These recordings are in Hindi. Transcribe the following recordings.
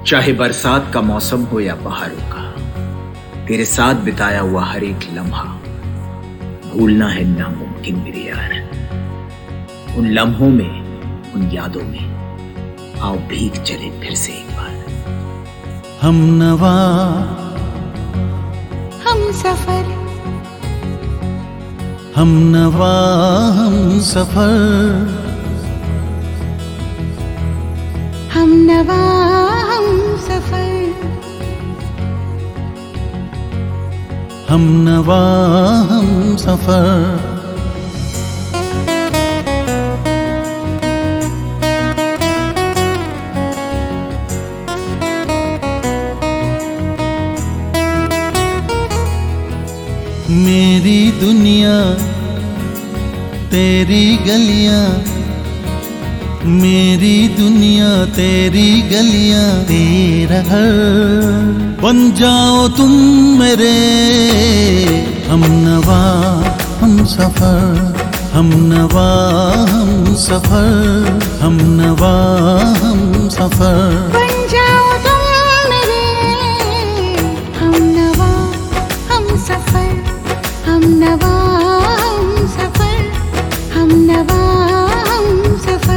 चाहे बरसात का मौसम हो या बहारों का, तेरे साथ बिताया हुआ हर एक लम्हा भूलना है नामुमकिन मेरे यार। उन लम्हों में, उन यादों में आओ भीग चले फिर से एक बार। हमनवा हम सफर, हमनवा हम सफर, हमनवा हम सफर, हमनवा हम सफर। मेरी दुनिया तेरी गलियां, मेरी दुनिया तेरी गलियां, तेरा घर बन जाओ तुम मेरे। हमनवा हम सफर, हमनवा हम सफर, हमनवा हम सफर। बन जाओ तुम मेरे। हमनवा हम सफर, हमनवा हम सफर, हमनवा हम सफर।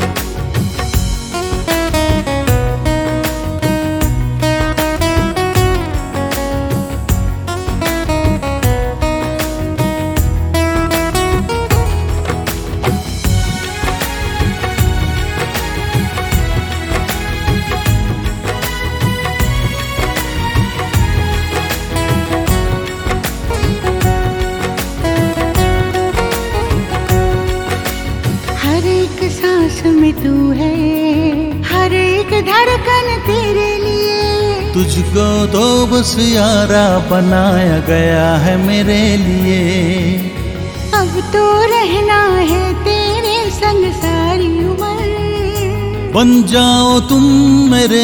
सांस में तू है, हर एक धड़कन तेरे लिए। तुझको तो बस यारा बनाया गया है मेरे लिए। अब तो रहना है तेरे संग सारी उम्र। बन जाओ तुम मेरे।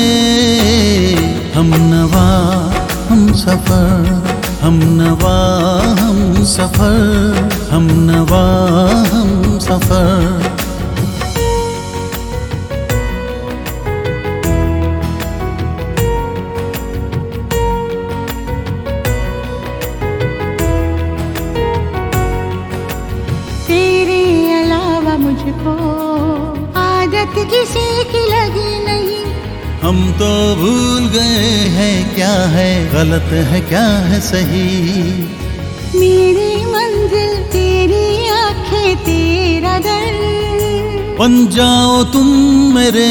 हमनवा हम सफर, हमनवा हम सफर, हमनवा हम सफर। मुझको आदत किसी की लगी नहीं। हम तो भूल गए हैं क्या है गलत है क्या है सही। मेरी मंजिल तेरी आंखें तेरा दर। बन जाओ तुम मेरे।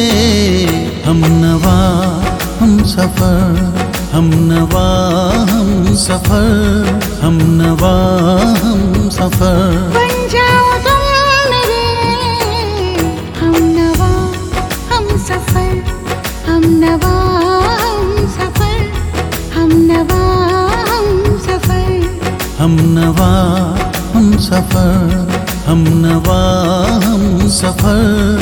हमनवा हम सफर, हमनवा हम सफर, हमनवा हम सफर। बन जाओ तुम मेरे। हमनवा हम सफर, हमनवा हम सफर, हमनवा हम सफर, हमनवा हम सफर, हमनवा हम सफर।